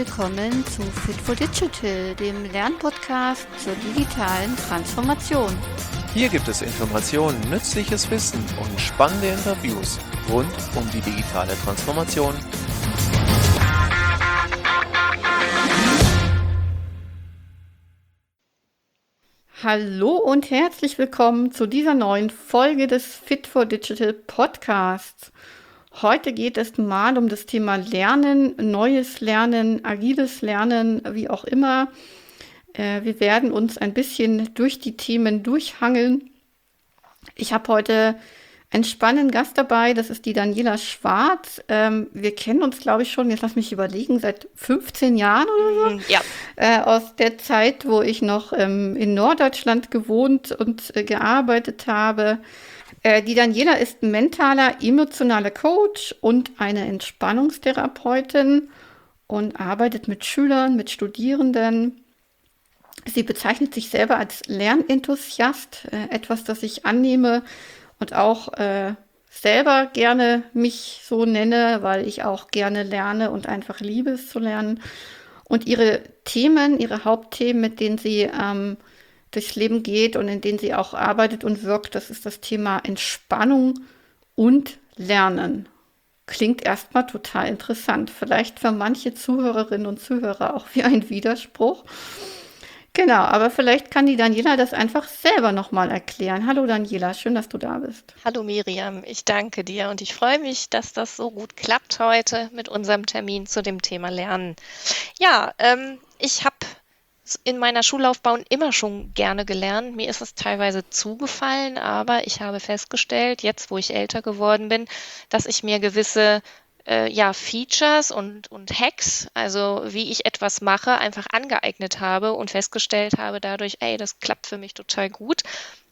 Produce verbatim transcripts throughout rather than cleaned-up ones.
willkommen zu Fit for Digital, dem Lernpodcast zur digitalen Transformation. Hier gibt es Informationen, nützliches Wissen und spannende Interviews rund um die digitale Transformation. Hallo und herzlich willkommen zu dieser neuen Folge des Fit for Digital Podcasts. Heute geht es mal um das Thema Lernen, neues Lernen, agiles Lernen, wie auch immer. Äh, wir werden uns ein bisschen durch die Themen durchhangeln. Ich habe heute einen spannenden Gast dabei, das ist die Daniela Schwarz. Ähm, wir kennen uns, glaube ich, schon, jetzt lass mich überlegen, seit fünfzehn Jahren oder so. Ja. Äh, aus der Zeit, wo ich noch ähm, in Norddeutschland gewohnt und äh, gearbeitet habe. Äh, die Daniela ist ein mentaler, emotionaler Coach und eine Entspannungstherapeutin und arbeitet mit Schülern, mit Studierenden. Sie bezeichnet sich selber als Lernenthusiast, äh, etwas, das ich annehme und auch äh, selber gerne mich so nenne, weil ich auch gerne lerne und einfach liebe es zu lernen. Und ihre Themen, ihre Hauptthemen, mit denen sie ähm, durchs Leben geht und in denen sie auch arbeitet und wirkt, das ist das Thema Entspannung und Lernen. Klingt erstmal total interessant. Vielleicht für manche Zuhörerinnen und Zuhörer auch wie ein Widerspruch. Genau, aber vielleicht kann die Daniela das einfach selber nochmal erklären. Hallo Daniela, schön, dass du da bist. Hallo Miriam, ich danke dir und ich freue mich, dass das so gut klappt heute mit unserem Termin zu dem Thema Lernen. Ja, ähm, ich habe in meiner Schullaufbahn immer schon gerne gelernt. Mir ist es teilweise zugefallen, aber ich habe festgestellt, jetzt wo ich älter geworden bin, dass ich mir gewisse äh, ja, Features und, und Hacks, also wie ich etwas mache, einfach angeeignet habe und festgestellt habe dadurch, ey, das klappt für mich total gut.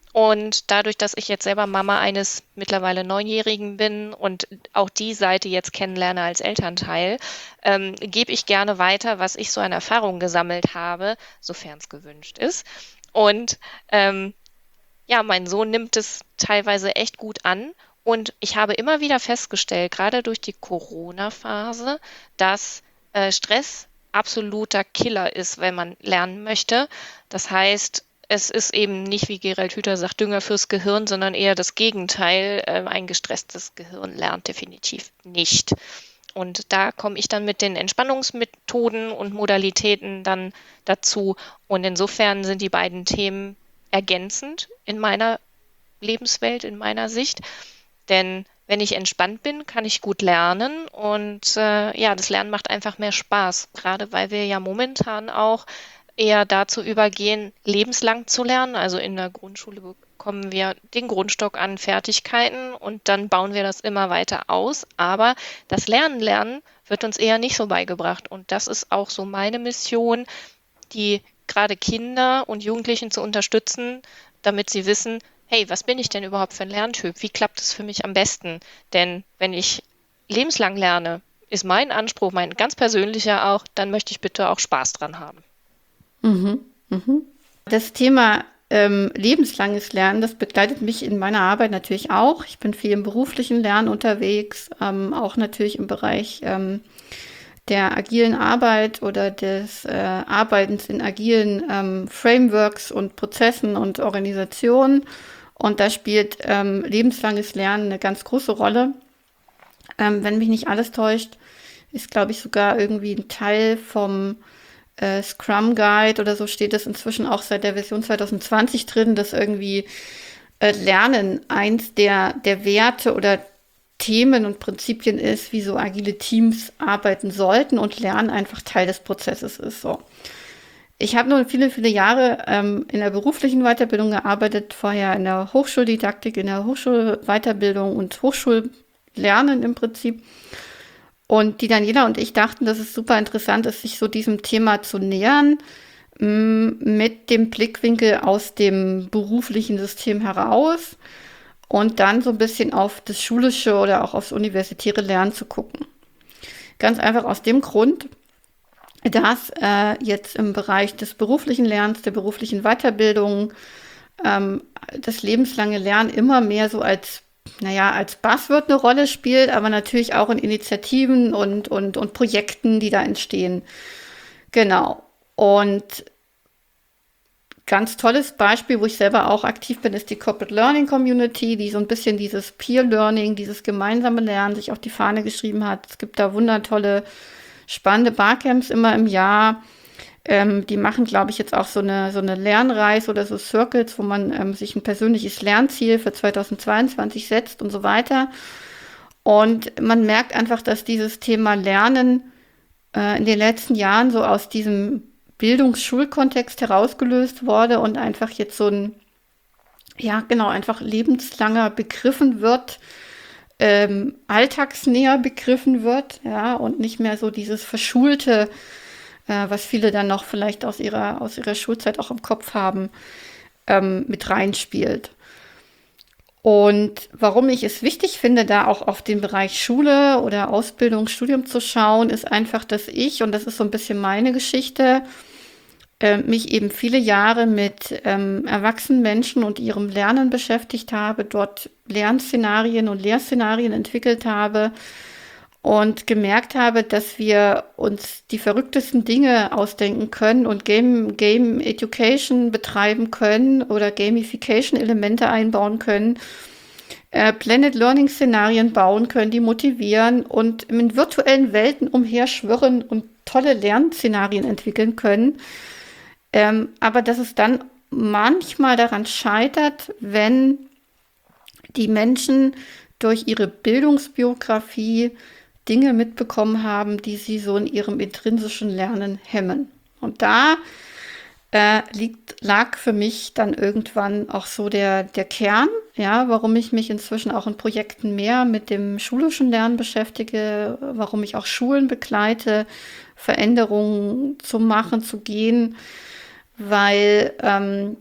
Und dadurch, dass ich jetzt selber Mama eines mittlerweile Neunjährigen bin und auch die Seite jetzt kennenlerne als Elternteil, ähm, gebe ich gerne weiter, was ich so an Erfahrungen gesammelt habe, sofern es gewünscht ist. Und ähm, ja, mein Sohn nimmt es teilweise echt gut an. Und ich habe immer wieder festgestellt, gerade durch die Corona-Phase, dass äh, Stress absoluter Killer ist, wenn man lernen möchte. Das heißt, es ist eben nicht, wie Gerald Hüther sagt, Dünger fürs Gehirn, sondern eher das Gegenteil. Ähm, ein gestresstes Gehirn lernt definitiv nicht. Und da komme ich dann mit den Entspannungsmethoden und Modalitäten dann dazu. Und insofern sind die beiden Themen ergänzend in meiner Lebenswelt, in meiner Sicht. Denn wenn ich entspannt bin, kann ich gut lernen und äh, ja, das Lernen macht einfach mehr Spaß, gerade weil wir ja momentan auch eher dazu übergehen, lebenslang zu lernen. Also in der Grundschule bekommen wir den Grundstock an Fertigkeiten und dann bauen wir das immer weiter aus. Aber das Lernen lernen wird uns eher nicht so beigebracht und das ist auch so meine Mission, die gerade Kinder und Jugendlichen zu unterstützen, damit sie wissen, hey, was bin ich denn überhaupt für ein Lerntyp? Wie klappt es für mich am besten? Denn wenn ich lebenslang lerne, ist mein Anspruch, mein ganz persönlicher auch, dann möchte ich bitte auch Spaß dran haben. Mhm, mhm. Das Thema ähm, lebenslanges Lernen, das begleitet mich in meiner Arbeit natürlich auch. Ich bin viel im beruflichen Lernen unterwegs, ähm, auch natürlich im Bereich ähm, der agilen Arbeit oder des äh, Arbeitens in agilen ähm, Frameworks und Prozessen und Organisationen. Und da spielt ähm, lebenslanges Lernen eine ganz große Rolle. Ähm, wenn mich nicht alles täuscht, ist, glaube ich, sogar irgendwie ein Teil vom äh, Scrum Guide oder so steht es inzwischen auch seit der Version zwanzig zwanzig drin, dass irgendwie äh, Lernen eins der, der Werte oder Themen und Prinzipien ist, wie so agile Teams arbeiten sollten und Lernen einfach Teil des Prozesses ist. So. Ich habe nun viele, viele Jahre ähm, in der beruflichen Weiterbildung gearbeitet, vorher in der Hochschuldidaktik, in der Hochschulweiterbildung und Hochschullernen im Prinzip. Und die Daniela und ich dachten, dass es super interessant ist, sich so diesem Thema zu nähern, mh, mit dem Blickwinkel aus dem beruflichen System heraus und dann so ein bisschen auf das schulische oder auch aufs universitäre Lernen zu gucken. Ganz einfach aus dem Grund, dass äh, jetzt im Bereich des beruflichen Lernens, der beruflichen Weiterbildung, ähm, das lebenslange Lernen immer mehr so als, naja, als Buzzword eine Rolle spielt, aber natürlich auch in Initiativen und, und, und Projekten, die da entstehen. Genau. Und ganz tolles Beispiel, wo ich selber auch aktiv bin, ist die Corporate Learning Community, die so ein bisschen dieses Peer Learning, dieses gemeinsame Lernen sich auf die Fahne geschrieben hat. Es gibt da wundertolle, spannende Barcamps immer im Jahr. Ähm, die machen, glaube ich, jetzt auch so eine, so eine Lernreise oder so Circles, wo man ähm, sich ein persönliches Lernziel für zweitausendzweiundzwanzig setzt und so weiter. Und man merkt einfach, dass dieses Thema Lernen äh, in den letzten Jahren so aus diesem Bildungsschulkontext herausgelöst wurde und einfach jetzt so ein, ja genau, einfach lebenslanger begriffen wird, ähm, alltagsnäher begriffen wird, ja, und nicht mehr so dieses Verschulte, äh, was viele dann noch vielleicht aus ihrer, aus ihrer Schulzeit auch im Kopf haben, ähm, mit reinspielt. Und warum ich es wichtig finde, da auch auf den Bereich Schule oder Ausbildung, Studium zu schauen, ist einfach, dass ich, und das ist so ein bisschen meine Geschichte, äh, mich eben viele Jahre mit ähm, erwachsenen Menschen und ihrem Lernen beschäftigt habe, dort Lernszenarien und Lehrszenarien entwickelt habe und gemerkt habe, dass wir uns die verrücktesten Dinge ausdenken können und Game, Game Education betreiben können oder Gamification-Elemente einbauen können, äh, Blended Learning-Szenarien bauen können, die motivieren und in virtuellen Welten umherschwirren und tolle Lernszenarien entwickeln können. Ähm, aber dass es dann manchmal daran scheitert, wenn die Menschen durch ihre Bildungsbiografie Dinge mitbekommen haben, die sie so in ihrem intrinsischen Lernen hemmen. Und da äh, liegt, lag für mich dann irgendwann auch so der, der Kern, ja, warum ich mich inzwischen auch in Projekten mehr mit dem schulischen Lernen beschäftige, warum ich auch Schulen begleite, Veränderungen zu machen, zu gehen, weil ähm,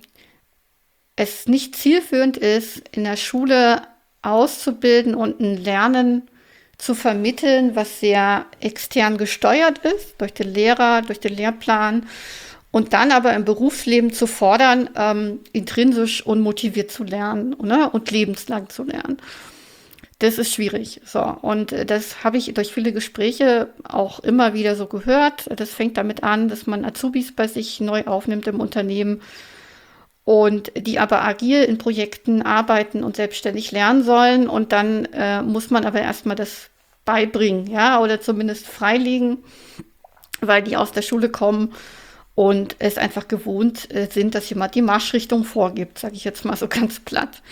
es nicht zielführend ist, in der Schule auszubilden und ein Lernen zu vermitteln, was sehr extern gesteuert ist, durch den Lehrer, durch den Lehrplan, und dann aber im Berufsleben zu fordern, ähm, intrinsisch und motiviert zu lernen, ne, und lebenslang zu lernen. Das ist schwierig. So, und äh, das habe ich durch viele Gespräche auch immer wieder so gehört. Das fängt damit an, dass man Azubis bei sich neu aufnimmt im Unternehmen und die aber agil in Projekten arbeiten und selbstständig lernen sollen. Und dann äh, muss man aber erstmal das beibringen, ja, oder zumindest freilegen, weil die aus der Schule kommen und es einfach gewohnt äh, sind, dass jemand die Marschrichtung vorgibt, sage ich jetzt mal so ganz platt.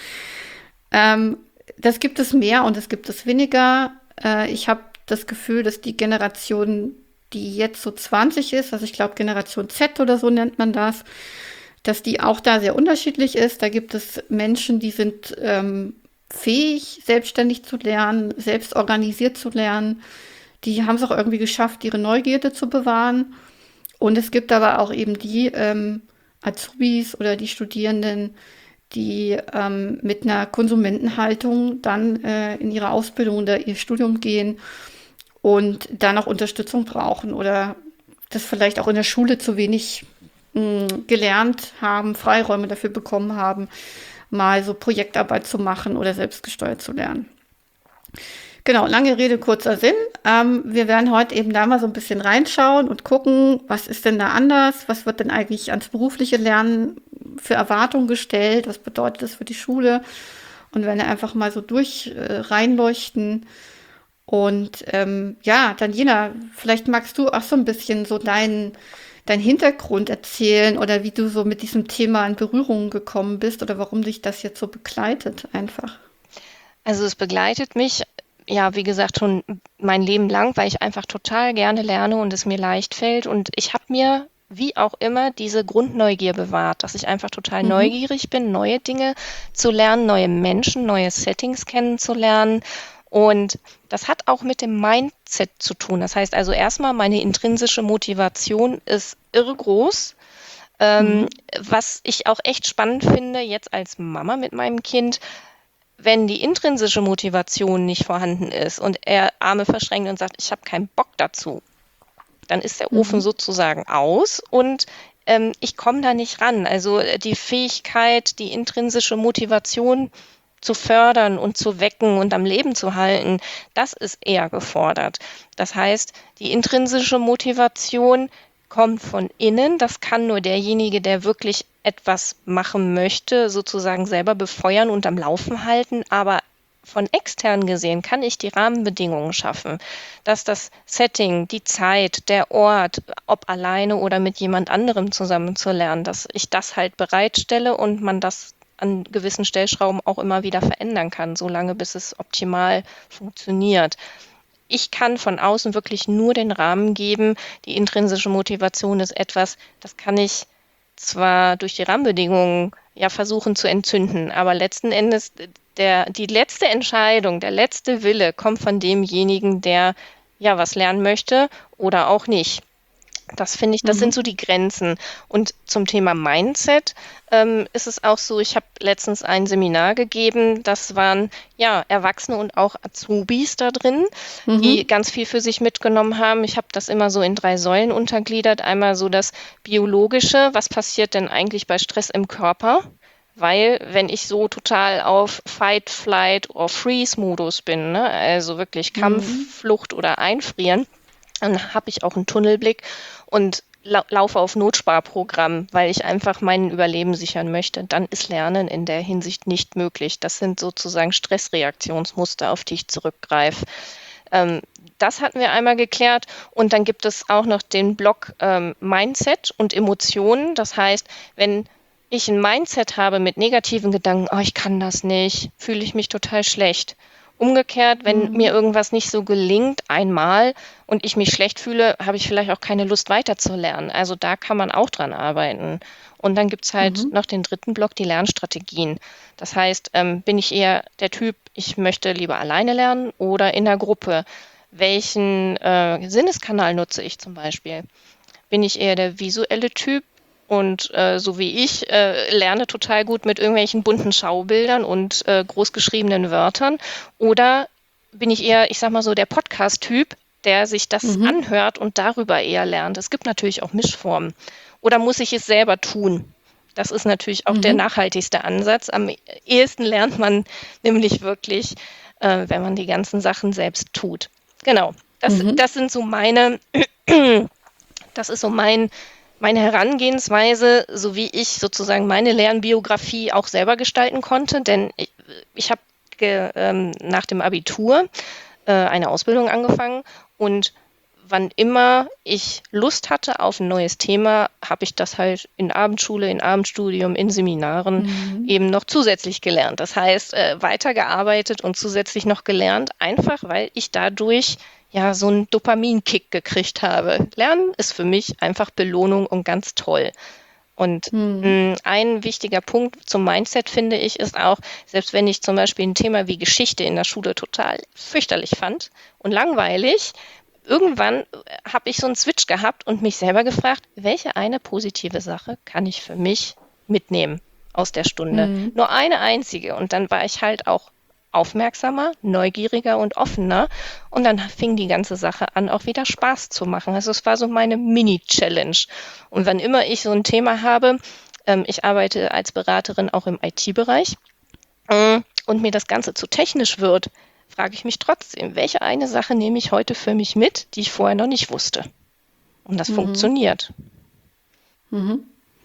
Ähm, das gibt es mehr und es gibt es weniger. Äh, ich habe das Gefühl, dass die Generation, die jetzt so zwanzig ist, also ich glaube Generation Z oder so nennt man das, dass die auch da sehr unterschiedlich ist. Da gibt es Menschen, die sind ähm, fähig, selbstständig zu lernen, selbst organisiert zu lernen. Die haben es auch irgendwie geschafft, ihre Neugierde zu bewahren. Und es gibt aber auch eben die ähm, Azubis oder die Studierenden, die ähm, mit einer Konsumentenhaltung dann äh, in ihre Ausbildung oder ihr Studium gehen und dann auch Unterstützung brauchen oder das vielleicht auch in der Schule zu wenig mh, gelernt haben, Freiräume dafür bekommen haben, mal so Projektarbeit zu machen oder selbstgesteuert zu lernen. Genau, lange Rede, kurzer Sinn. Ähm, wir werden heute eben da mal so ein bisschen reinschauen und gucken, was ist denn da anders? Was wird denn eigentlich ans berufliche Lernen für Erwartungen gestellt? Was bedeutet das für die Schule? Und wenn wir einfach mal so durch äh, reinleuchten. Und ähm, ja, Daniela, vielleicht magst du auch so ein bisschen so deinen dein Hintergrund erzählen oder wie du so mit diesem Thema in Berührung gekommen bist oder warum dich das jetzt so begleitet einfach. Also es begleitet mich, ja, wie gesagt, schon mein Leben lang, weil ich einfach total gerne lerne und es mir leicht fällt. Und ich habe mir, wie auch immer, diese Grundneugier bewahrt, dass ich einfach total Mhm. neugierig bin, neue Dinge zu lernen, neue Menschen, neue Settings kennenzulernen. Und das hat auch mit dem Mindset zu tun. Das heißt also erstmal, meine intrinsische Motivation ist irre groß. Ähm, Mhm. was ich auch echt spannend finde, jetzt als Mama mit meinem Kind, wenn die intrinsische Motivation nicht vorhanden ist und er Arme verschränkt und sagt, ich habe keinen Bock dazu, dann ist der Ofen Mhm. sozusagen aus und ähm, ich komme da nicht ran. Also die Fähigkeit, die intrinsische Motivation zu fördern und zu wecken und am Leben zu halten, das ist eher gefordert. Das heißt, die intrinsische Motivation kommt von innen. Das kann nur derjenige, der wirklich etwas machen möchte, sozusagen selber befeuern und am Laufen halten. Aber von extern gesehen kann ich die Rahmenbedingungen schaffen, dass das Setting, die Zeit, der Ort, ob alleine oder mit jemand anderem zusammen zu lernen, dass ich das halt bereitstelle und man das an gewissen Stellschrauben auch immer wieder verändern kann, solange bis es optimal funktioniert. Ich kann von außen wirklich nur den Rahmen geben. Die intrinsische Motivation ist etwas, das kann ich zwar durch die Rahmenbedingungen ja versuchen zu entzünden, aber letzten Endes der, die letzte Entscheidung, der letzte Wille kommt von demjenigen, der ja was lernen möchte oder auch nicht. Das finde ich, das mhm. sind so die Grenzen. Und zum Thema Mindset ähm, ist es auch so, ich habe letztens ein Seminar gegeben, das waren ja Erwachsene und auch Azubis da drin, mhm. die ganz viel für sich mitgenommen haben. Ich habe das immer so in drei Säulen untergliedert. Einmal so das Biologische, was passiert denn eigentlich bei Stress im Körper? Weil wenn ich so total auf Fight, Flight oder Freeze-Modus bin, ne, also wirklich Kampf, mhm. Flucht oder Einfrieren, dann habe ich auch einen Tunnelblick und lau- laufe auf Notsparprogramm, weil ich einfach mein Überleben sichern möchte. Dann ist Lernen in der Hinsicht nicht möglich. Das sind sozusagen Stressreaktionsmuster, auf die ich zurückgreife. Ähm, das hatten wir einmal geklärt. Und dann gibt es auch noch den Block ähm, Mindset und Emotionen. Das heißt, wenn ich ein Mindset habe mit negativen Gedanken, oh, ich kann das nicht, fühle ich mich total schlecht. Umgekehrt, wenn mhm. mir irgendwas nicht so gelingt einmal und ich mich schlecht fühle, habe ich vielleicht auch keine Lust weiterzulernen. Also da kann man auch dran arbeiten. Und dann gibt es halt mhm. noch den dritten Block, die Lernstrategien. Das heißt, ähm, bin ich eher der Typ, ich möchte lieber alleine lernen oder in der Gruppe? Welchen äh, Sinneskanal nutze ich zum Beispiel? Bin ich eher der visuelle Typ? Und äh, so wie ich äh, lerne total gut mit irgendwelchen bunten Schaubildern und äh, großgeschriebenen Wörtern. Oder bin ich eher, ich sag mal so, der Podcast-Typ, der sich das mhm. anhört und darüber eher lernt. Es gibt natürlich auch Mischformen. Oder muss ich es selber tun? Das ist natürlich auch mhm. der nachhaltigste Ansatz. Am ehesten lernt man nämlich wirklich, äh, wenn man die ganzen Sachen selbst tut. Genau, das, mhm. das sind so meine, das ist so mein Meine Herangehensweise, so wie ich sozusagen meine Lernbiografie auch selber gestalten konnte, denn ich, ich habe ähm, nach dem Abitur äh, eine Ausbildung angefangen und wann immer ich Lust hatte auf ein neues Thema, habe ich das halt in Abendschule, in Abendstudium, in Seminaren mhm. eben noch zusätzlich gelernt. Das heißt, äh, weitergearbeitet und zusätzlich noch gelernt, einfach weil ich dadurch ja so einen Dopaminkick gekriegt habe. Lernen ist für mich einfach Belohnung und ganz toll. Und hm. mh, ein wichtiger Punkt zum Mindset, finde ich, ist auch, selbst wenn ich zum Beispiel ein Thema wie Geschichte in der Schule total fürchterlich fand und langweilig, irgendwann habe ich so einen Switch gehabt und mich selber gefragt, welche eine positive Sache kann ich für mich mitnehmen aus der Stunde? Hm. Nur eine einzige. Und dann war ich halt auch aufmerksamer, neugieriger und offener. Und dann fing die ganze Sache an, auch wieder Spaß zu machen. Also es war so meine Mini-Challenge. Und wann immer ich so ein Thema habe, ähm, ich arbeite als Beraterin auch im I T-Bereich, äh, und mir das Ganze zu technisch wird, frage ich mich trotzdem, welche eine Sache nehme ich heute für mich mit, die ich vorher noch nicht wusste. Und das mhm. funktioniert. Mhm.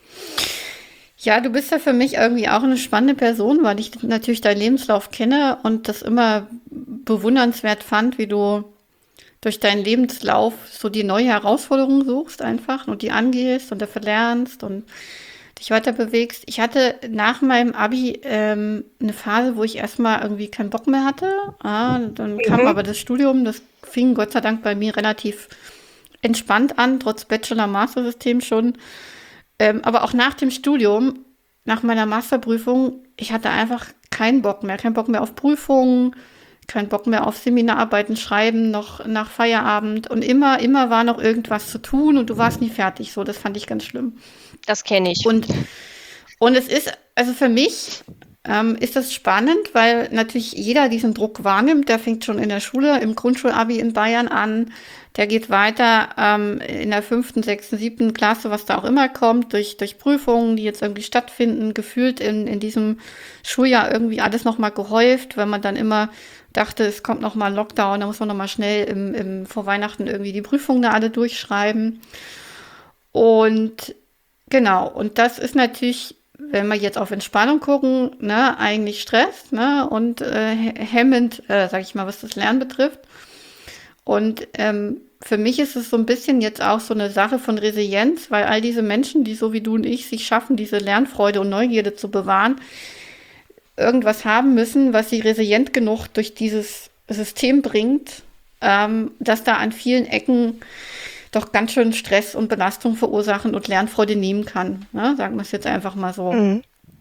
Ja, du bist ja für mich irgendwie auch eine spannende Person, weil ich natürlich deinen Lebenslauf kenne und das immer bewundernswert fand, wie du durch deinen Lebenslauf so die neue Herausforderung suchst einfach und die angehst und dafür lernst und dich weiter bewegst. Ich hatte nach meinem Abi ähm, eine Phase, wo ich erstmal irgendwie keinen Bock mehr hatte. Ah, dann kam mhm. aber das Studium, das fing Gott sei Dank bei mir relativ entspannt an, trotz Bachelor-Master-System schon. Ähm, aber auch nach dem Studium, nach meiner Masterprüfung, ich hatte einfach keinen Bock mehr. Keinen Bock mehr auf Prüfungen, keinen Bock mehr auf Seminararbeiten schreiben, noch nach Feierabend. Und immer, immer war noch irgendwas zu tun und du warst nie fertig. So, das fand ich ganz schlimm. Das kenne ich. Und, und es ist, also für mich ähm, ist das spannend, weil natürlich jeder diesen Druck wahrnimmt. Der fängt schon in der Schule, im Grundschulabi in Bayern an. Der geht weiter ähm, in der fünften, sechsten, siebten Klasse, was da auch immer kommt, durch, durch Prüfungen, die jetzt irgendwie stattfinden, gefühlt in, in diesem Schuljahr irgendwie alles nochmal gehäuft, weil man dann immer dachte, es kommt nochmal ein Lockdown, da muss man nochmal schnell im, im, vor Weihnachten irgendwie die Prüfungen da alle durchschreiben. Und genau, und das ist natürlich, wenn wir jetzt auf Entspannung gucken, ne, eigentlich Stress, ne, und äh, hemmend, äh, sag ich mal, was das Lernen betrifft. Und ähm, für mich ist es so ein bisschen jetzt auch so eine Sache von Resilienz, weil all diese Menschen, die so wie du und ich sich schaffen, diese Lernfreude und Neugierde zu bewahren, irgendwas haben müssen, was sie resilient genug durch dieses System bringt, ähm, dass da an vielen Ecken doch ganz schön Stress und Belastung verursachen und Lernfreude nehmen kann. Ne? Sagen wir es jetzt einfach mal so. Mhm.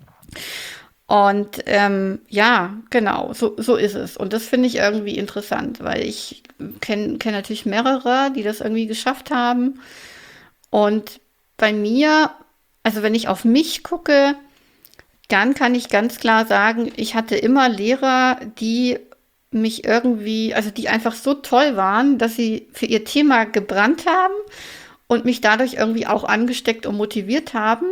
Und ähm, ja, genau, so, so ist es. Und das finde ich irgendwie interessant, weil ich kenne kenn natürlich mehrere, die das irgendwie geschafft haben. Und bei mir, also wenn ich auf mich gucke, dann kann ich ganz klar sagen, ich hatte immer Lehrer, die mich irgendwie, also die einfach so toll waren, dass sie für ihr Thema gebrannt haben und mich dadurch irgendwie auch angesteckt und motiviert haben.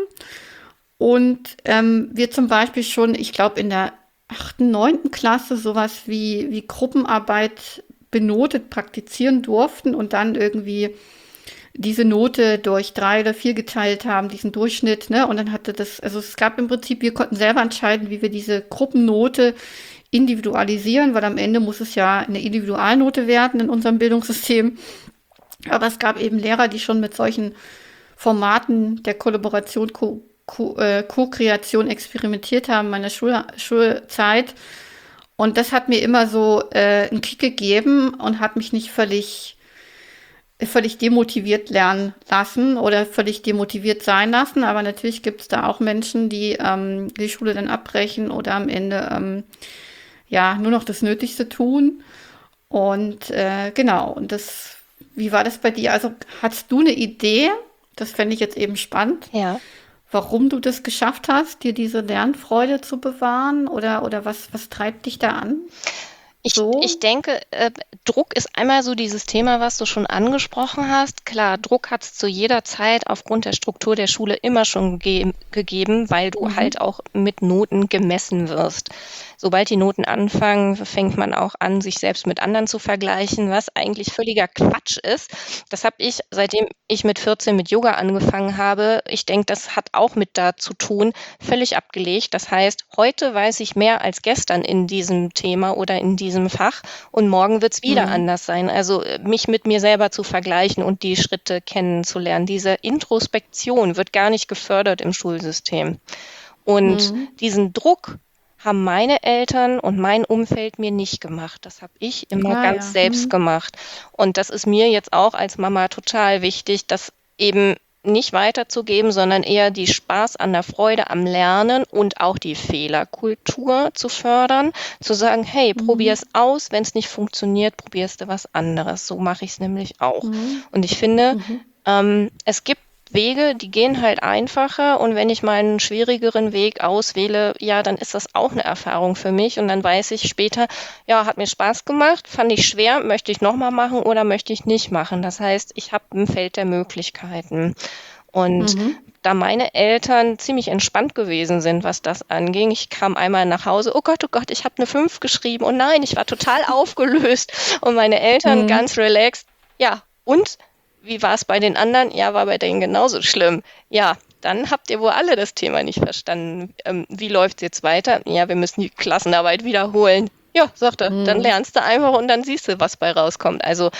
Und ähm, wir zum Beispiel schon, ich glaube, in der achten, neunten Klasse sowas wie, wie Gruppenarbeit benotet praktizieren durften und dann irgendwie diese Note durch drei oder vier geteilt haben, diesen Durchschnitt, ne? Und dann hatte das, also es gab im Prinzip, wir konnten selber entscheiden, wie wir diese Gruppennote individualisieren, weil am Ende muss es ja eine Individualnote werden in unserem Bildungssystem. Aber es gab eben Lehrer, die schon mit solchen Formaten der Kollaboration, Co- Co- äh, Co-Kreation experimentiert haben in meiner Schul- Schulzeit. Und das hat mir immer so äh, einen Kick gegeben und hat mich nicht völlig völlig demotiviert lernen lassen oder völlig demotiviert sein lassen. Aber natürlich gibt es da auch Menschen, die ähm, die Schule dann abbrechen oder am Ende ähm, ja nur noch das Nötigste tun. Und äh, genau, und das, wie war das bei dir? Also hast du eine Idee? Das fände ich jetzt eben spannend, Ja. warum du das geschafft hast, dir diese Lernfreude zu bewahren? Oder, oder was, was treibt dich da an? Ich, So? ich denke, äh, Druck ist einmal so dieses Thema, was du schon angesprochen hast. Klar, Druck hat es zu jeder Zeit aufgrund der Struktur der Schule immer schon ge gegeben, weil du Mhm. halt auch mit Noten gemessen wirst. Sobald die Noten anfangen, fängt man auch an, sich selbst mit anderen zu vergleichen, was eigentlich völliger Quatsch ist. Das habe ich, seitdem ich mit vierzehn mit Yoga angefangen habe, ich denke, das hat auch mit da zu tun, völlig abgelegt. Das heißt, heute weiß ich mehr als gestern in diesem Thema oder in diesem Fach und morgen wird es wieder Mhm. anders sein. Also äh, mich mit mir selber zu vergleichen und die Schritte kennenzulernen. Diese Introspektion wird gar nicht gefördert im Schulsystem. Und Mhm. diesen Druck haben meine Eltern und mein Umfeld mir nicht gemacht. Das habe ich immer Ah ganz ja. selbst Mhm. gemacht. Und das ist mir jetzt auch als Mama total wichtig, das eben nicht weiterzugeben, sondern eher die Spaß an der Freude am Lernen und auch die Fehlerkultur zu fördern, zu sagen, hey, probier Mhm. es aus, wenn es nicht funktioniert, probierst du was anderes. So mache ich es nämlich auch. Mhm. Und ich finde, Mhm. ähm, es gibt Wege, die gehen halt einfacher und wenn ich meinen schwierigeren Weg auswähle, ja, dann ist das auch eine Erfahrung für mich und dann weiß ich später, ja, hat mir Spaß gemacht, fand ich schwer, möchte ich nochmal machen oder möchte ich nicht machen. Das heißt, ich habe ein Feld der Möglichkeiten. Und Mhm. da meine Eltern ziemlich entspannt gewesen sind, was das anging, ich kam einmal nach Hause, oh Gott, oh Gott, ich habe eine fünf geschrieben, oh nein, ich war total aufgelöst und meine Eltern Mhm. ganz relaxed, ja, und wie war es bei den anderen? Ja, war bei denen genauso schlimm. Ja, dann habt ihr wohl alle das Thema nicht verstanden. Ähm, wie läuft es jetzt weiter? Ja, wir müssen die Klassenarbeit wiederholen. Ja, sagt er, dann Mhm. lernst du einfach und dann siehst du, was bei rauskommt. Also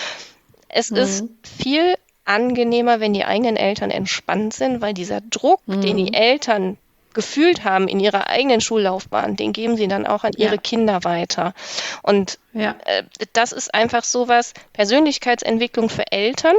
es ist Mhm. viel angenehmer, wenn die eigenen Eltern entspannt sind, weil dieser Druck, den die Mhm. Eltern gefühlt haben in ihrer eigenen Schullaufbahn, den geben sie dann auch an ihre Ja. Kinder weiter. Und Ja. äh, das ist einfach sowas, Persönlichkeitsentwicklung für Eltern.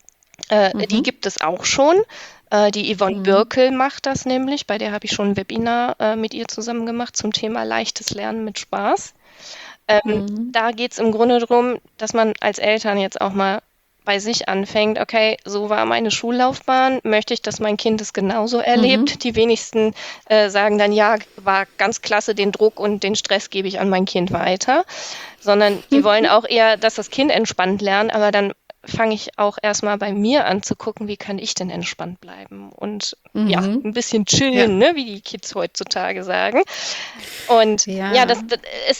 Äh, die Mhm. gibt es auch schon. Äh, die Yvonne Mhm. Birkel macht das nämlich. Bei der habe ich schon ein Webinar äh, mit ihr zusammen gemacht zum Thema leichtes Lernen mit Spaß. Ähm, Mhm. da geht es im Grunde darum, dass man als Eltern jetzt auch mal bei sich anfängt, okay, so war meine Schullaufbahn, möchte ich, dass mein Kind es genauso erlebt? Mhm. Die wenigsten äh, sagen dann, ja, war ganz klasse, den Druck und den Stress gebe ich an mein Kind weiter, sondern die wollen auch eher, dass das Kind entspannt lernt, aber dann fange ich auch erstmal bei mir an zu gucken, wie kann ich denn entspannt bleiben und ja, Mhm. ein bisschen Ja. chillen, ne, wie die Kids heutzutage sagen. Und ja, Ja. das, das, es sind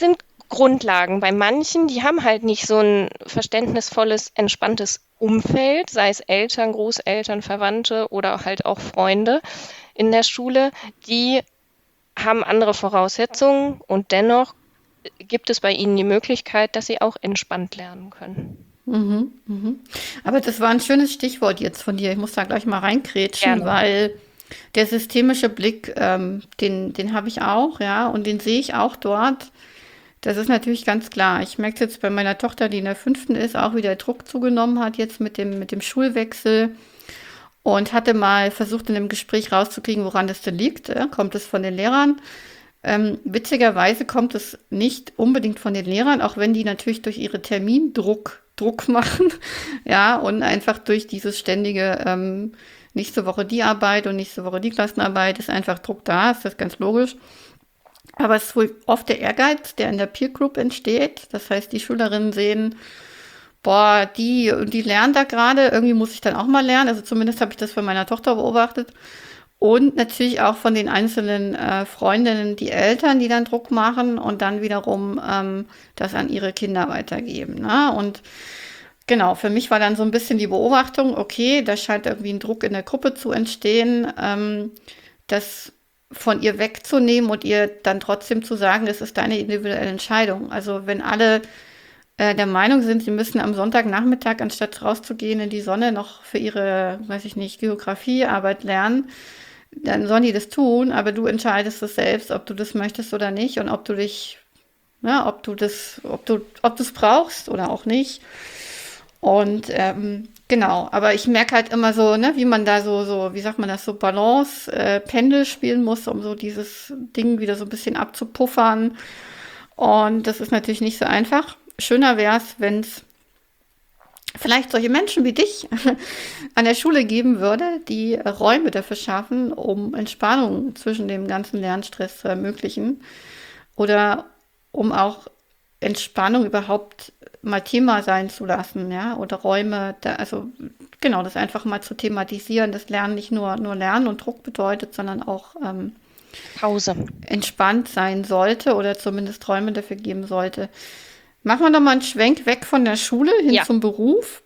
Grundlagen. Bei manchen, die haben halt nicht so ein verständnisvolles, entspanntes Umfeld, sei es Eltern, Großeltern, Verwandte oder halt auch Freunde in der Schule, die haben andere Voraussetzungen und dennoch gibt es bei ihnen die Möglichkeit, dass sie auch entspannt lernen können. Mhm, mhm. Aber das war ein schönes Stichwort jetzt von dir. Ich muss da gleich mal reinkrätschen, Gerne. weil der systemische Blick, ähm, den, den habe ich auch, ja, und den sehe ich auch dort. Das ist natürlich ganz klar. Ich merke es jetzt bei meiner Tochter, die in der fünften ist, auch wie der Druck zugenommen hat jetzt mit dem, mit dem Schulwechsel und hatte mal versucht, in einem Gespräch rauszukriegen, woran das denn liegt. Ja? Kommt es von den Lehrern? Ähm, witzigerweise kommt es nicht unbedingt von den Lehrern, auch wenn die natürlich durch ihre Termindruck Druck machen, ja, und einfach durch dieses ständige ähm, nächste Woche die Arbeit und nächste Woche die Klassenarbeit ist einfach Druck da, ist das ganz logisch. Aber es ist wohl oft der Ehrgeiz, der in der Peer Group entsteht. Das heißt, die Schülerinnen sehen, boah, die, die lernen da gerade, irgendwie muss ich dann auch mal lernen. Also zumindest habe ich das bei meiner Tochter beobachtet. Und natürlich auch von den einzelnen äh, Freundinnen, die Eltern, die dann Druck machen und dann wiederum ähm, das an ihre Kinder weitergeben. Ne? Und genau, für mich war dann so ein bisschen die Beobachtung, okay, da scheint irgendwie ein Druck in der Gruppe zu entstehen, ähm, das von ihr wegzunehmen und ihr dann trotzdem zu sagen, es ist deine individuelle Entscheidung. Also wenn alle äh, der Meinung sind, sie müssen am Sonntagnachmittag, anstatt rauszugehen in die Sonne, noch für ihre, weiß ich nicht, Geografiearbeit lernen, dann sollen die das tun, aber du entscheidest es selbst, ob du das möchtest oder nicht und ob du dich, ja, ob du das, ob du, ob du es brauchst oder auch nicht. Und ähm, genau, aber ich merke halt immer so, ne, wie man da so, so, wie sagt man das, so Balance, äh, Pendel spielen muss, um so dieses Ding wieder so ein bisschen abzupuffern. Und das ist natürlich nicht so einfach. Schöner wäre es, wenn es vielleicht solche Menschen wie dich an der Schule geben würde, die Räume dafür schaffen, um Entspannung zwischen dem ganzen Lernstress zu ermöglichen oder um auch Entspannung überhaupt mal Thema sein zu lassen, ja, oder Räume, da, also genau, das einfach mal zu thematisieren, dass Lernen nicht nur, nur Lernen und Druck bedeutet, sondern auch ähm, Pause. entspannt sein sollte oder zumindest Räume dafür geben sollte. Machen wir doch mal einen Schwenk weg von der Schule hin Ja. zum Beruf.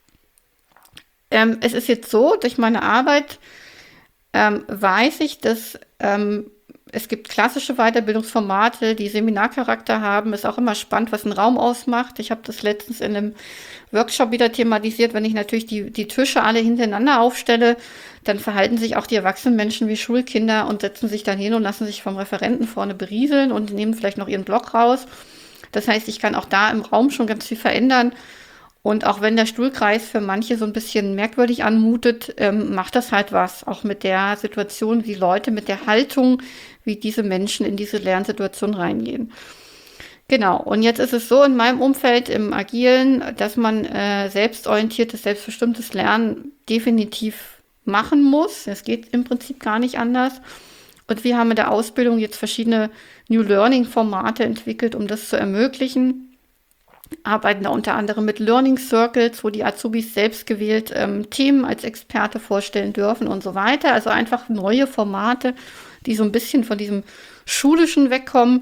Ähm, es ist jetzt so, durch meine Arbeit ähm, weiß ich, dass ähm, es gibt klassische Weiterbildungsformate, die Seminarcharakter haben. Ist auch immer spannend, was ein Raum ausmacht. Ich habe das letztens in einem Workshop wieder thematisiert. Wenn ich natürlich die, die Tische alle hintereinander aufstelle, dann verhalten sich auch die erwachsenen Menschen wie Schulkinder und setzen sich dann hin und lassen sich vom Referenten vorne berieseln und nehmen vielleicht noch ihren Block raus. Das heißt, ich kann auch da im Raum schon ganz viel verändern. Und auch wenn der Stuhlkreis für manche so ein bisschen merkwürdig anmutet, ähm, macht das halt was. Auch mit der Situation, wie Leute, mit der Haltung, wie diese Menschen in diese Lernsituation reingehen. Genau. Und jetzt ist es so in meinem Umfeld, im Agilen, dass man äh, selbstorientiertes, selbstbestimmtes Lernen definitiv machen muss. Es geht im Prinzip gar nicht anders. Und wir haben in der Ausbildung jetzt verschiedene New Learning-Formate entwickelt, um das zu ermöglichen. Arbeiten da unter anderem mit Learning Circles, wo die Azubis selbst gewählt ähm, Themen als Experte vorstellen dürfen und so weiter. Also einfach neue Formate, die so ein bisschen von diesem Schulischen wegkommen.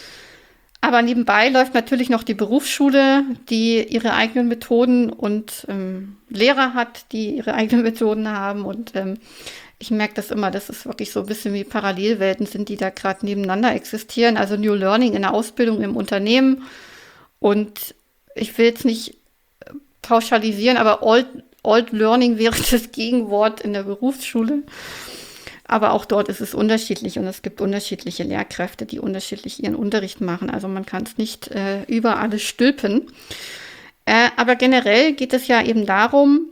Aber nebenbei läuft natürlich noch die Berufsschule, die ihre eigenen Methoden und ähm, Lehrer hat, die ihre eigenen Methoden haben. Und ähm, ich merke das immer, dass es wirklich so ein bisschen wie Parallelwelten sind, die da gerade nebeneinander existieren. Also New Learning in der Ausbildung im Unternehmen. Und ich will jetzt nicht pauschalisieren, aber Old, Old Learning wäre das Gegenwort in der Berufsschule. Aber auch dort ist es unterschiedlich und es gibt unterschiedliche Lehrkräfte, die unterschiedlich ihren Unterricht machen. Also man kann es nicht äh, über alles stülpen. Äh, aber generell geht es ja eben darum,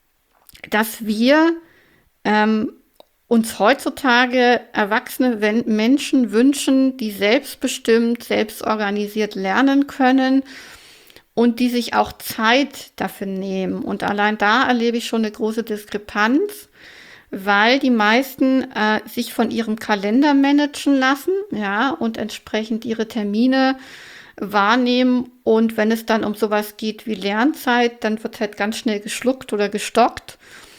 dass wir ähm, uns heutzutage erwachsene Menschen wünschen, die selbstbestimmt, selbstorganisiert lernen können und die sich auch Zeit dafür nehmen. Und allein da erlebe ich schon eine große Diskrepanz, weil die meisten äh, sich von ihrem Kalender managen lassen, ja, und entsprechend ihre Termine wahrnehmen. Und wenn es dann um sowas geht wie Lernzeit, dann wird halt ganz schnell geschluckt oder gestockt.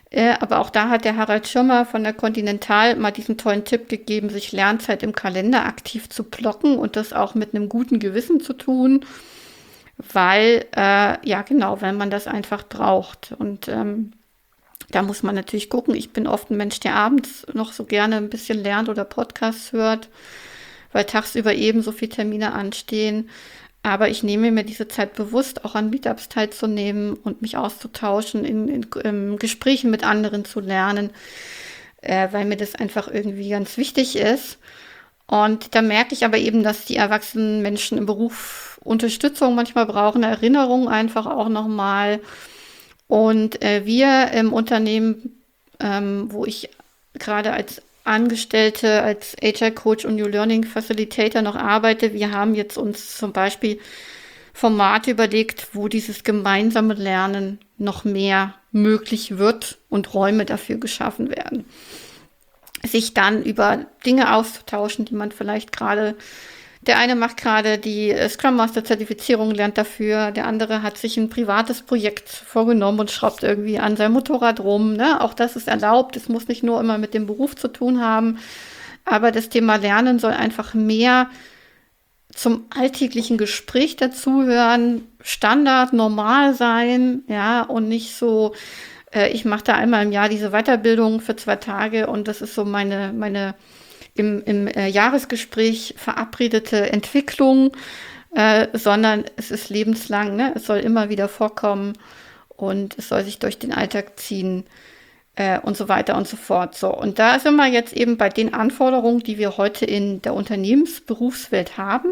Äh, aber auch da hat der Harald Schirmer von der Continental mal diesen tollen Tipp gegeben, sich Lernzeit im Kalender aktiv zu blocken und das auch mit einem guten Gewissen zu tun, weil, äh, ja genau, weil man das einfach braucht. Und ähm, da muss man natürlich gucken. Ich bin oft ein Mensch, der abends noch so gerne ein bisschen lernt oder Podcasts hört, weil tagsüber eben so viele Termine anstehen. Aber ich nehme mir diese Zeit bewusst, auch an Meetups teilzunehmen und mich auszutauschen, in, in, in Gesprächen mit anderen zu lernen, äh, weil mir das einfach irgendwie ganz wichtig ist. Und da merke ich aber eben, dass die erwachsenen Menschen im Beruf Unterstützung manchmal brauchen, Erinnerung einfach auch nochmal. Und äh, wir im Unternehmen, ähm, wo ich gerade als Angestellte, als H R-Coach und New Learning Facilitator noch arbeite, wir haben jetzt uns zum Beispiel Formate überlegt, wo dieses gemeinsame Lernen noch mehr möglich wird und Räume dafür geschaffen werden. Sich dann über Dinge auszutauschen, die man vielleicht gerade, der eine macht gerade die Scrum Master Zertifizierung, lernt dafür, der andere hat sich ein privates Projekt vorgenommen und schraubt irgendwie an seinem Motorrad rum. Ne? Auch das ist erlaubt, es muss nicht nur immer mit dem Beruf zu tun haben, aber das Thema Lernen soll einfach mehr zum alltäglichen Gespräch dazuhören, Standard, normal sein, ja, und nicht so, äh, ich mache da einmal im Jahr diese Weiterbildung für zwei Tage und das ist so meine, meine im, im äh, Jahresgespräch verabredete Entwicklung, äh, sondern es ist lebenslang, ne? Es soll immer wieder vorkommen und es soll sich durch den Alltag ziehen äh, und so weiter und so fort. So, und da sind wir jetzt eben bei den Anforderungen, die wir heute in der Unternehmensberufswelt haben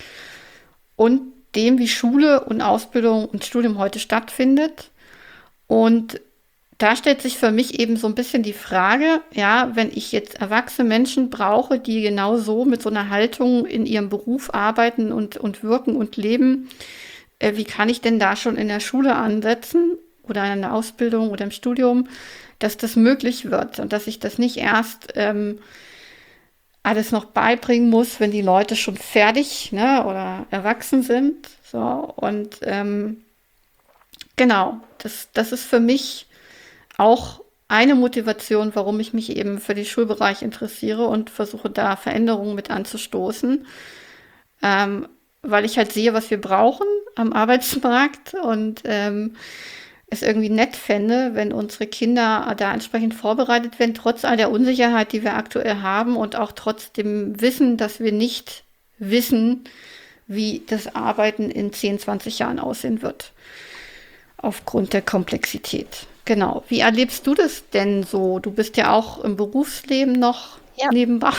und dem, wie Schule und Ausbildung und Studium heute stattfindet. Und da stellt sich für mich eben so ein bisschen die Frage, ja, wenn ich jetzt erwachsene Menschen brauche, die genau so mit so einer Haltung in ihrem Beruf arbeiten und, und wirken und leben, äh, wie kann ich denn da schon in der Schule ansetzen oder in der Ausbildung oder im Studium, dass das möglich wird und dass ich das nicht erst ähm, alles noch beibringen muss, wenn die Leute schon fertig, ne, oder erwachsen sind. So, und ähm, genau, das, das ist für mich auch eine Motivation, warum ich mich eben für den Schulbereich interessiere und versuche da Veränderungen mit anzustoßen, ähm, weil ich halt sehe, was wir brauchen am Arbeitsmarkt und ähm, es irgendwie nett fände, wenn unsere Kinder da entsprechend vorbereitet werden, trotz all der Unsicherheit, die wir aktuell haben und auch trotz dem Wissen, dass wir nicht wissen, wie das Arbeiten in zehn, zwanzig Jahren aussehen wird, aufgrund der Komplexität. Genau. Wie erlebst du das denn so? Du bist ja auch im Berufsleben noch Ja. nebenbei.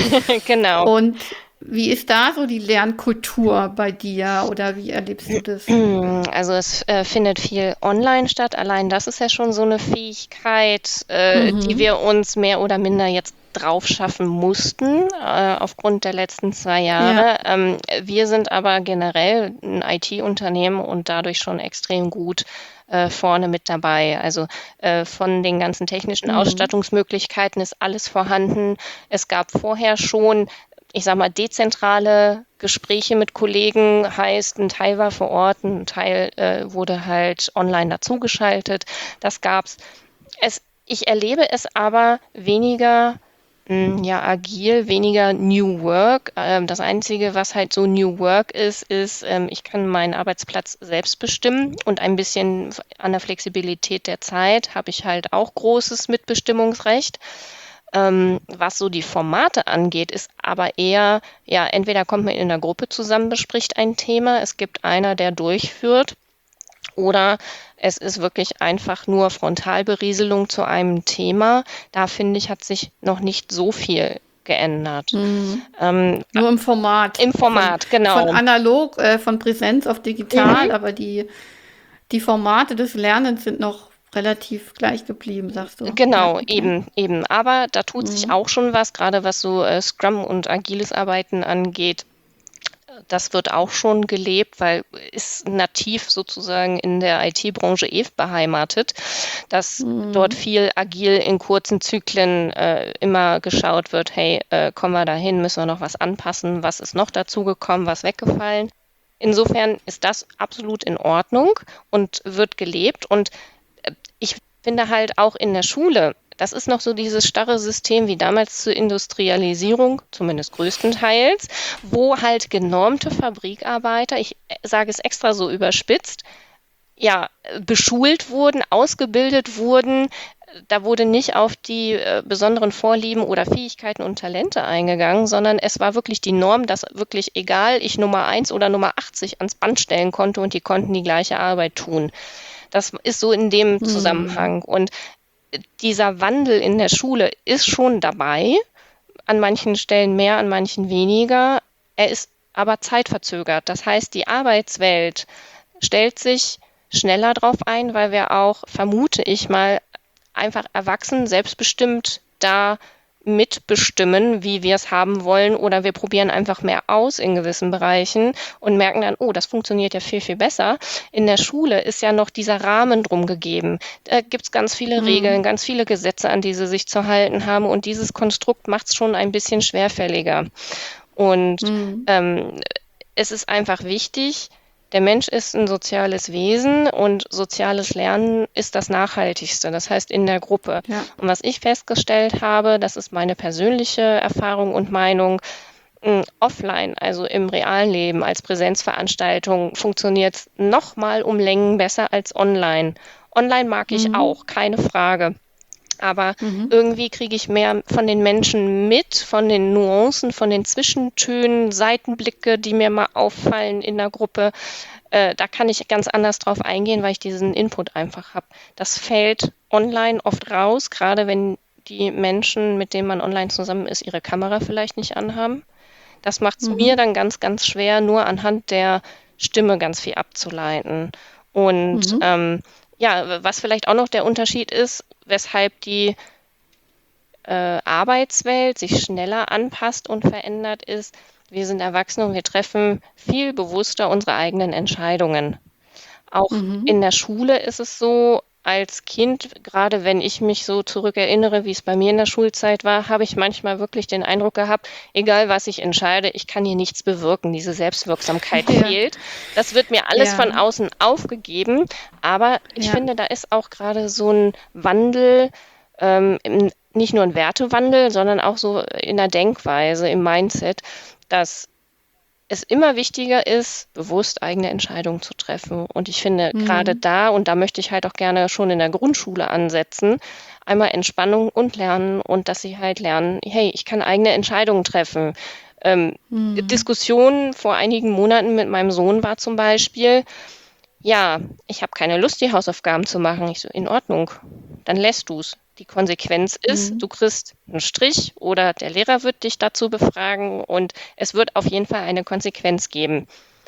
Genau. Und wie ist da so die Lernkultur bei dir oder wie erlebst du das? Also es äh, findet viel online statt. Allein das ist ja schon so eine Fähigkeit, äh, Mhm. die wir uns mehr oder minder jetzt drauf schaffen mussten, äh, aufgrund der letzten zwei Jahre. Ähm, wir sind aber generell ein I T-Unternehmen und dadurch schon extrem gut äh, vorne mit dabei. Also äh, von den ganzen technischen Mhm. Ausstattungsmöglichkeiten ist alles vorhanden. Es gab vorher schon, ich sag mal, dezentrale Gespräche mit Kollegen, heißt, ein Teil war vor Ort, ein Teil äh, wurde halt online dazugeschaltet. Das gab's. Es, ich erlebe es aber weniger mh, ja, agil, weniger New Work. Ähm, das Einzige, was halt so New Work ist, ist, ähm, ich kann meinen Arbeitsplatz selbst bestimmen und ein bisschen an der Flexibilität der Zeit habe ich halt auch großes Mitbestimmungsrecht. Ähm, was so die Formate angeht, ist aber eher, ja, entweder kommt man in einer Gruppe zusammen, bespricht ein Thema, es gibt einer, der durchführt, oder es ist wirklich einfach nur Frontalberieselung zu einem Thema. Da finde ich, hat sich noch nicht so viel geändert. Mhm. Ähm, Nur im Format. Im Format, von, genau. Von analog, äh, von Präsenz auf digital, Mhm. aber die, die Formate des Lernens sind noch relativ gleich geblieben, sagst du. Genau, Ja, okay. eben, eben. Aber da tut sich Mhm. auch schon was, gerade was so äh, Scrum und agiles Arbeiten angeht. Das wird auch schon gelebt, weil ist nativ sozusagen in der I T-Branche eh beheimatet, dass Mhm. dort viel agil in kurzen Zyklen äh, immer geschaut wird, hey, äh, kommen wir dahin, müssen wir noch was anpassen, was ist noch dazugekommen, was weggefallen. Insofern ist das absolut in Ordnung und wird gelebt und äh, ich finde halt auch in der Schule, das ist noch so dieses starre System wie damals zur Industrialisierung, zumindest größtenteils, wo halt genormte Fabrikarbeiter, ich sage es extra so überspitzt, ja, beschult wurden, ausgebildet wurden. Da wurde nicht auf die äh, besonderen Vorlieben oder Fähigkeiten und Talente eingegangen, sondern es war wirklich die Norm, dass wirklich egal, ich Nummer eins oder Nummer achtzig ans Band stellen konnte und die konnten die gleiche Arbeit tun. Das ist so in dem Hm. Zusammenhang. Und dieser Wandel in der Schule ist schon dabei, an manchen Stellen mehr, an manchen weniger. Er ist aber zeitverzögert. Das heißt, die Arbeitswelt stellt sich schneller drauf ein, weil wir auch, vermute ich mal, einfach erwachsen, selbstbestimmt da mitbestimmen, wie wir es haben wollen, oder wir probieren einfach mehr aus in gewissen Bereichen und merken dann, oh, das funktioniert ja viel, viel besser. In der Schule ist ja noch dieser Rahmen drum gegeben. Da gibt es ganz viele Hm. Regeln, ganz viele Gesetze, an die sie sich zu halten haben, und dieses Konstrukt macht es schon ein bisschen schwerfälliger. Und Hm. ähm, es ist einfach wichtig, der Mensch ist ein soziales Wesen und soziales Lernen ist das Nachhaltigste, das heißt in der Gruppe. Ja. Und was ich festgestellt habe, das ist meine persönliche Erfahrung und Meinung, mh, offline, also im realen Leben als Präsenzveranstaltung, funktioniert es nochmal um Längen besser als online. Online mag ich Mhm. auch, keine Frage. Aber Mhm. irgendwie kriege ich mehr von den Menschen mit, von den Nuancen, von den Zwischentönen, Seitenblicke, die mir mal auffallen in der Gruppe. Äh, da kann ich ganz anders drauf eingehen, weil ich diesen Input einfach habe. Das fällt online oft raus, gerade wenn die Menschen, mit denen man online zusammen ist, ihre Kamera vielleicht nicht anhaben. Das macht es Mhm. mir dann ganz, ganz schwer, nur anhand der Stimme ganz viel abzuleiten. Und Mhm. ähm, ja, was vielleicht auch noch der Unterschied ist, weshalb die äh, Arbeitswelt sich schneller anpasst und verändert, ist, wir sind Erwachsene und wir treffen viel bewusster unsere eigenen Entscheidungen. Auch Mhm. in der Schule ist es so, als Kind, gerade wenn ich mich so zurückerinnere, wie es bei mir in der Schulzeit war, habe ich manchmal wirklich den Eindruck gehabt, egal was ich entscheide, ich kann hier nichts bewirken. Diese Selbstwirksamkeit Ja. fehlt. Das wird mir alles von Ja. außen aufgegeben. Aber ich Ja. finde, da ist auch gerade so ein Wandel, ähm, im, nicht nur ein Wertewandel, sondern auch so in der Denkweise, im Mindset, dass es immer wichtiger ist, bewusst eigene Entscheidungen zu treffen. Und ich finde gerade Mhm. da, und da möchte ich halt auch gerne schon in der Grundschule ansetzen, einmal Entspannung und Lernen, und dass sie halt lernen, hey, ich kann eigene Entscheidungen treffen. Ähm, Mhm. Diskussion vor einigen Monaten mit meinem Sohn war zum Beispiel, ja, ich habe keine Lust, die Hausaufgaben zu machen. Ich so, in Ordnung, dann lässt du es. Die Konsequenz ist, Mhm. du kriegst einen Strich oder der Lehrer wird dich dazu befragen und es wird auf jeden Fall eine Konsequenz geben.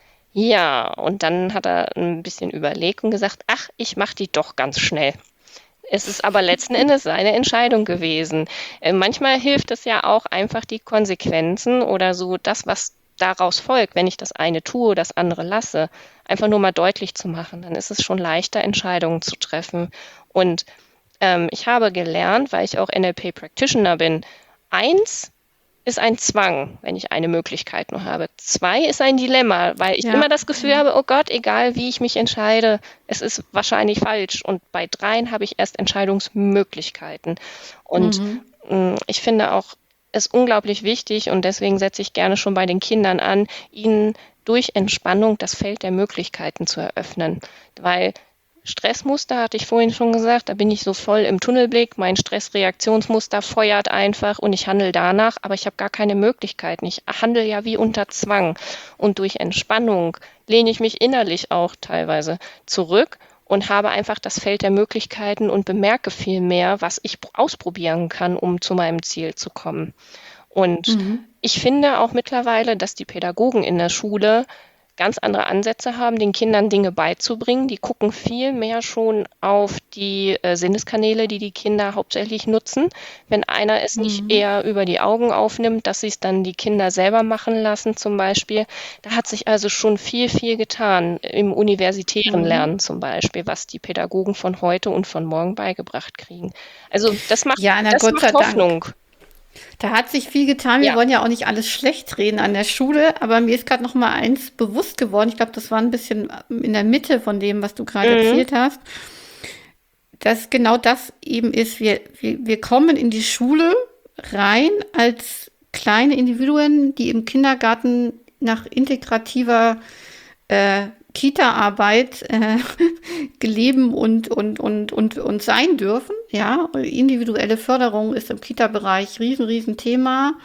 Ja, und dann hat er ein bisschen überlegt und gesagt, ach, ich mache die doch ganz schnell. Es ist aber letzten Endes seine Entscheidung gewesen. Äh, manchmal hilft es ja auch einfach die Konsequenzen oder so das, was daraus folgt, wenn ich das eine tue, das andere lasse, einfach nur mal deutlich zu machen. Dann ist es schon leichter, Entscheidungen zu treffen. Und ähm, ich habe gelernt, weil ich auch N L P Practitioner bin, eins ist ein Zwang, wenn ich eine Möglichkeit nur habe. Zwei ist ein Dilemma, weil ich Ja. immer das Gefühl Ja. habe, oh Gott, egal wie ich mich entscheide, es ist wahrscheinlich falsch. Und bei dreien habe ich erst Entscheidungsmöglichkeiten. Und Mhm. mh, ich finde auch es unglaublich wichtig, und deswegen setze ich gerne schon bei den Kindern an, ihnen durch Entspannung das Feld der Möglichkeiten zu eröffnen. Weil Stressmuster, hatte ich vorhin schon gesagt, da bin ich so voll im Tunnelblick, mein Stressreaktionsmuster feuert einfach und ich handle danach, aber ich habe gar keine Möglichkeiten. Ich handle ja wie unter Zwang, und durch Entspannung lehne ich mich innerlich auch teilweise zurück und habe einfach das Feld der Möglichkeiten und bemerke viel mehr, was ich ausprobieren kann, um zu meinem Ziel zu kommen. Und Mhm. ich finde auch mittlerweile, dass die Pädagogen in der Schule ganz andere Ansätze haben, den Kindern Dinge beizubringen. Die gucken viel mehr schon auf die äh, Sinneskanäle, die die Kinder hauptsächlich nutzen. Wenn einer es nicht Mhm. eher über die Augen aufnimmt, dass sie es dann die Kinder selber machen lassen zum Beispiel. Da hat sich also schon viel, viel getan im universitären Mhm. Lernen zum Beispiel, was die Pädagogen von heute und von morgen beigebracht kriegen. Also das macht, Ja, na das Gott sei macht Dank. Hoffnung. Da hat sich viel getan. Wir Ja. wollen ja auch nicht alles schlecht reden an der Schule, aber mir ist gerade noch mal eins bewusst geworden. Ich glaube, das war ein bisschen in der Mitte von dem, was du gerade Mhm. erzählt hast. dass genau das eben ist. Wir, wir, wir kommen in die Schule rein als kleine Individuen, die im Kindergarten nach integrativer äh, Kita-Arbeit äh, leben und, und, und, und, und sein dürfen. Ja, individuelle Förderung ist im Kita-Bereich riesen, riesen Thema.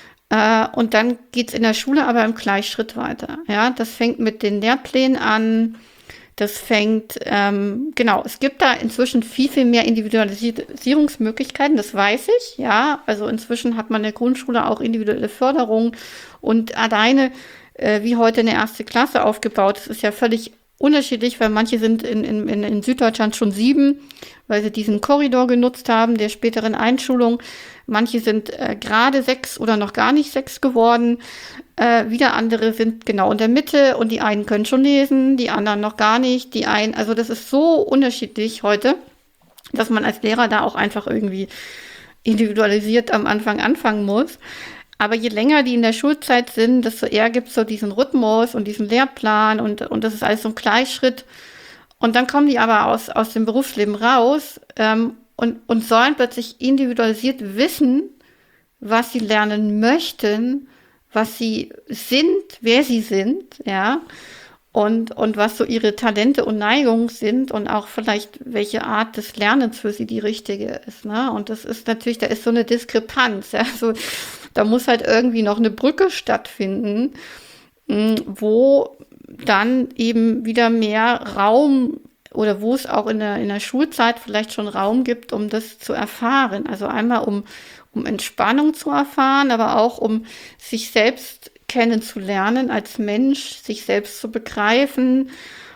Äh, und dann geht's in der Schule aber im Gleichschritt weiter. Ja, das fängt mit den Lehrplänen an. Das fängt, ähm, genau, es gibt da inzwischen viel, viel mehr Individualisierungsmöglichkeiten, das weiß ich, ja. Also inzwischen hat man in der Grundschule auch individuelle Förderung und alleine, äh, wie heute eine erste Klasse aufgebaut ist, ist ja völlig unterschiedlich, weil manche sind in, in, in in Süddeutschland schon sieben, weil sie diesen Korridor genutzt haben, der späteren Einschulung. Manche sind äh, gerade sechs oder noch gar nicht sechs geworden. Äh, wieder andere sind genau in der Mitte und die einen können schon lesen, die anderen noch gar nicht. Die einen, also das ist so unterschiedlich heute, dass man als Lehrer da auch einfach irgendwie individualisiert am Anfang anfangen muss. Aber je länger die in der Schulzeit sind, desto eher gibt es so diesen Rhythmus und diesen Lehrplan und, und das ist alles so ein Gleichschritt. Und dann kommen die aber aus, aus dem Berufsleben raus ähm, und, und sollen plötzlich individualisiert wissen, was sie lernen möchten, was sie sind, wer sie sind, ja, und, und was so ihre Talente und Neigungen sind und auch vielleicht welche Art des Lernens für sie die richtige ist, ne? Und das ist natürlich, da ist so eine Diskrepanz, ja, so, da muss halt irgendwie noch eine Brücke stattfinden, mh, wo dann eben wieder mehr Raum oder wo es auch in der, in der Schulzeit vielleicht schon Raum gibt, um das zu erfahren. Also einmal um, um Entspannung zu erfahren, aber auch um sich selbst kennenzulernen als Mensch, sich selbst zu begreifen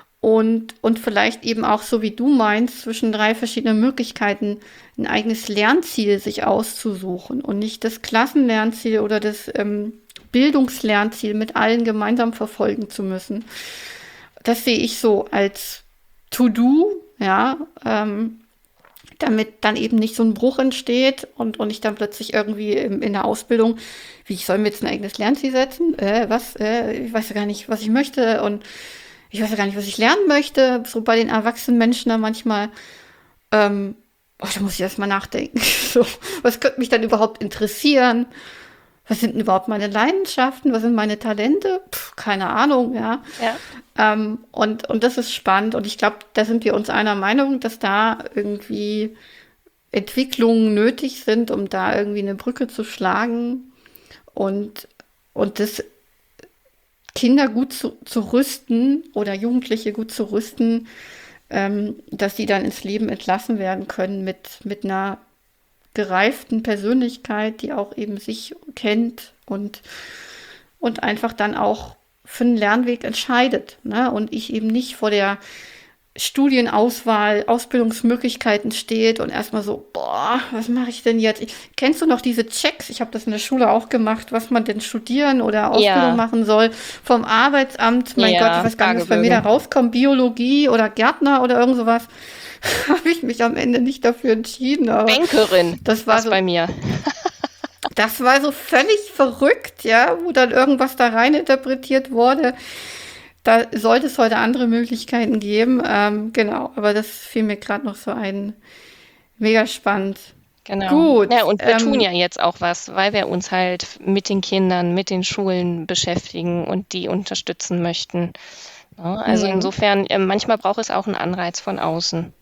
und, und vielleicht eben auch, so wie du meinst, zwischen drei verschiedenen Möglichkeiten ein eigenes Lernziel sich auszusuchen und nicht das Klassenlernziel oder das ähm, Bildungslernziel mit allen gemeinsam verfolgen zu müssen. Das sehe ich so als To-Do, ja, ähm, damit dann eben nicht so ein Bruch entsteht und, und ich dann plötzlich irgendwie in, in der Ausbildung, wie ich soll mir jetzt ein eigenes Lernziel setzen? Äh, was? Äh, ich weiß ja gar nicht, was ich möchte und ich weiß ja gar nicht, was ich lernen möchte. So bei den erwachsenen Menschen dann manchmal, ähm, oh, da muss ich erst mal nachdenken. So, was könnte mich dann überhaupt interessieren? Was sind denn überhaupt meine Leidenschaften? Was sind meine Talente? Puh, keine Ahnung, ja. Ja. Ähm, und, und das ist spannend. Und ich glaube, da sind wir uns einer Meinung, dass da irgendwie Entwicklungen nötig sind, um da irgendwie eine Brücke zu schlagen und, und das Kinder gut zu, zu rüsten oder Jugendliche gut zu rüsten, ähm, dass sie dann ins Leben entlassen werden können mit, mit einer gereiften Persönlichkeit, die auch eben sich kennt und, und einfach dann auch für einen Lernweg entscheidet. Ne? Und ich eben nicht vor der Studienauswahl, Ausbildungsmöglichkeiten steht und erstmal so, boah, was mache ich denn jetzt? Ich, kennst du noch diese Checks? Ich habe das in der Schule auch gemacht, was man denn studieren oder Ausbildung Ja. machen soll vom Arbeitsamt. Mein Ja, Gott, ich weiß gar nicht, was bei mir Fragebögen. da rauskommt, Biologie oder Gärtner oder irgend sowas. Habe ich mich am Ende nicht dafür entschieden. Aber Bankerin, das war das so, bei mir. das war so völlig verrückt, ja, wo dann irgendwas da rein interpretiert wurde. Da sollte es heute andere Möglichkeiten geben. Ähm, genau, aber das fiel mir gerade noch so ein. Mega spannend. Genau. Gut. Ja, und wir tun Ähm, ja jetzt auch was, weil wir uns halt mit den Kindern, mit den Schulen beschäftigen und die unterstützen möchten. Ja, also Mhm. insofern, äh, manchmal braucht es auch einen Anreiz von außen.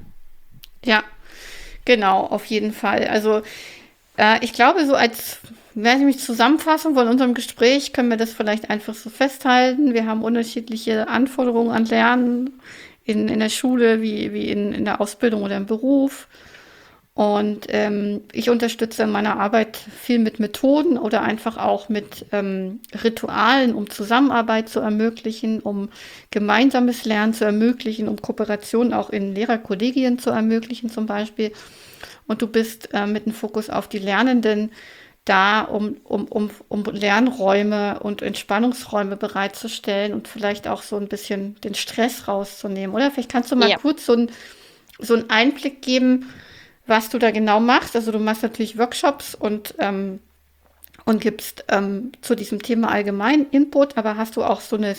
ja, genau, auf jeden Fall. Also äh, ich glaube, so als, wenn ich mich Zusammenfassung von unserem Gespräch, können wir das vielleicht einfach so festhalten. Wir haben unterschiedliche Anforderungen an Lernen in, in der Schule, wie, wie in, in der Ausbildung oder im Beruf. Und ähm, ich unterstütze in meiner Arbeit viel mit Methoden oder einfach auch mit ähm, Ritualen, um Zusammenarbeit zu ermöglichen, um gemeinsames Lernen zu ermöglichen, um Kooperation auch in Lehrerkollegien zu ermöglichen zum Beispiel. Und du bist äh, mit dem Fokus auf die Lernenden da, um, um, um, um Lernräume und Entspannungsräume bereitzustellen und vielleicht auch so ein bisschen den Stress rauszunehmen. Oder vielleicht kannst du mal Ja. kurz so, ein, so einen Einblick geben, was du da genau machst. Also du machst natürlich Workshops und, ähm, und gibst ähm, zu diesem Thema allgemein Input, aber hast du auch so eine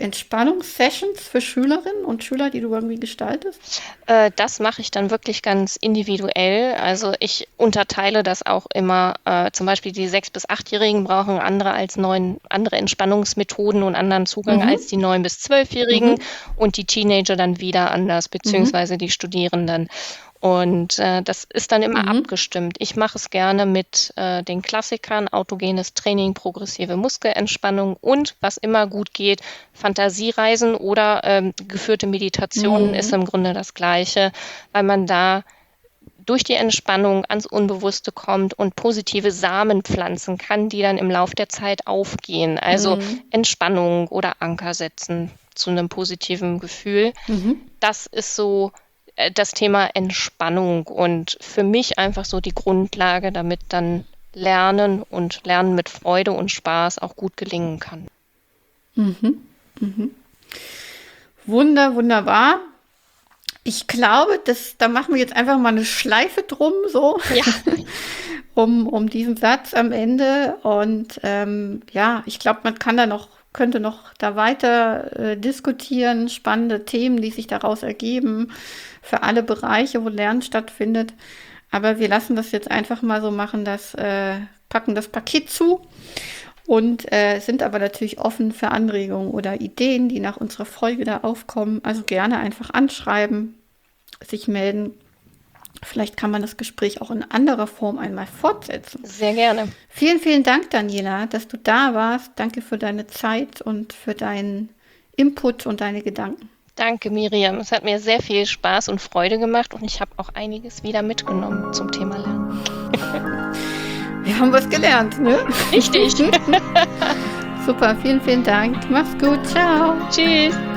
Entspannungssessions für Schülerinnen und Schüler, die du irgendwie gestaltest? Äh, das mache ich dann wirklich ganz individuell. Also ich unterteile das auch immer. Äh, zum Beispiel die sechs- bis achtjährigen brauchen andere als neun, andere Entspannungsmethoden und anderen Zugang Mhm. als die neun- bis zwölfjährigen Mhm. und die Teenager dann wieder anders, beziehungsweise die Studierenden. Und äh, das ist dann immer Mhm. abgestimmt. Ich mache es gerne mit äh, den Klassikern, autogenes Training, progressive Muskelentspannung und, was immer gut geht, Fantasiereisen oder ähm, geführte Meditationen Mhm. ist im Grunde das Gleiche, weil man da durch die Entspannung ans Unbewusste kommt und positive Samen pflanzen kann, die dann im Lauf der Zeit aufgehen. Also Mhm. Entspannung oder Anker setzen zu einem positiven Gefühl. Mhm. Das ist so äh, das Thema Entspannung und für mich einfach so die Grundlage, damit dann Lernen und Lernen mit Freude und Spaß auch gut gelingen kann. Mhm. Mhm. Wunder, wunderbar. Ich glaube, das, da machen wir jetzt einfach mal eine Schleife drum, so, Ja, um, um diesen Satz am Ende. Und ähm, ja, ich glaube, man kann da noch, könnte noch da weiter äh, diskutieren, spannende Themen, die sich daraus ergeben, für alle Bereiche, wo Lernen stattfindet. Aber wir lassen das jetzt einfach mal so machen, dass, äh, packen das Paket zu und äh, sind aber natürlich offen für Anregungen oder Ideen, die nach unserer Folge da aufkommen. Also gerne einfach anschreiben, sich melden. Vielleicht kann man das Gespräch auch in anderer Form einmal fortsetzen. sehr gerne. Vielen, vielen Dank, Daniela, dass du da warst. Danke für deine Zeit und für deinen Input und deine Gedanken. Danke, Miriam. Es hat mir sehr viel Spaß und Freude gemacht und ich habe auch einiges wieder mitgenommen zum Thema Lernen. Wir haben was gelernt, ne? Richtig. Super, vielen, vielen Dank. Mach's gut. Ciao. Tschüss.